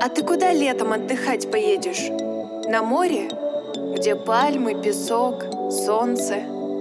А ты куда летом отдыхать поедешь? На море, где пальмы, песок, солнце?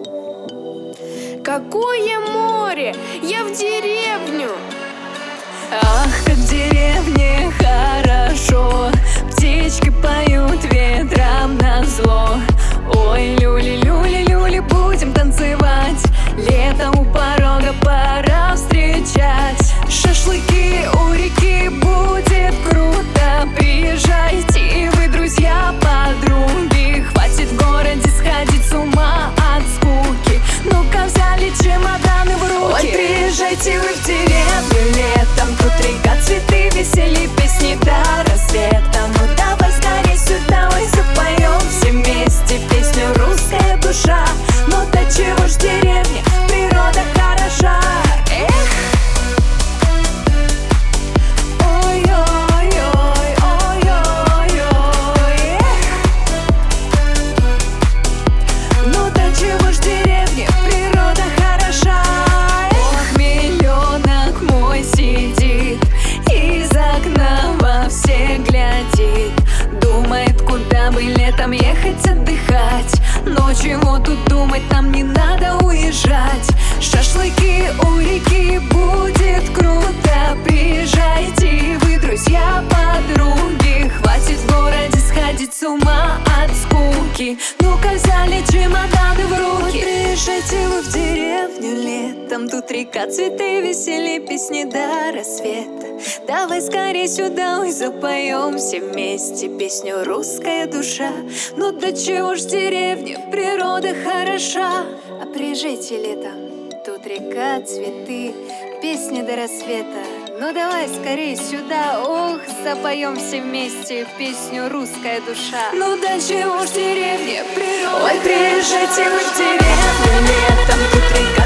Какое море? Я в деревню. Ах, как в деревне хорошо, птички поют ветрам назло. Ой, люли, люли, люли, будем танцевать, летом у порога пора встречать. Шашлыки у реки, будет круто, приезжайте и вы, друзья, подруги. Хватит в городе сходить с ума от скуки, ну-ка взяли чемоданы в руки. Ой, приезжайте вы в деревню летом, тут река, цветы, веселье, песни до рассвета. Ну давай скорей сюда, ой, запоем все вместе песню «Русская душа». Ну до чего ж деревня, природа хороша. Эх! Ой-ой-ой, ой-ой-ой, эх! Ну до чего ж деревня, природа хороша. Ох, миллионок мой сидит, из окна во все глядит, думает, куда бы летом ехать отдыхать. Но чего тут думать, нам не надо уезжать. Шашлыки у реки, будет круто, приезжайте вы, друзья, подруги. Хватит в городе сходить с ума от скуки, ну-ка взяли чемоданы в руки. Вот приезжайте вы в деревню летом, тут река, цветы, веселье, песни до рассвета. Давай скорей сюда, ой, запоем все вместе песню «Русская душа». Ну до чего ж деревня, природа хороша. А приезжайте летом, тут река, цветы, песни до рассвета. Ну давай скорее сюда, ох, запоем все вместе песню «Русская душа». Ну до чего ж деревня, природа. Ой, приезжайте вы в деревню летом, тут река,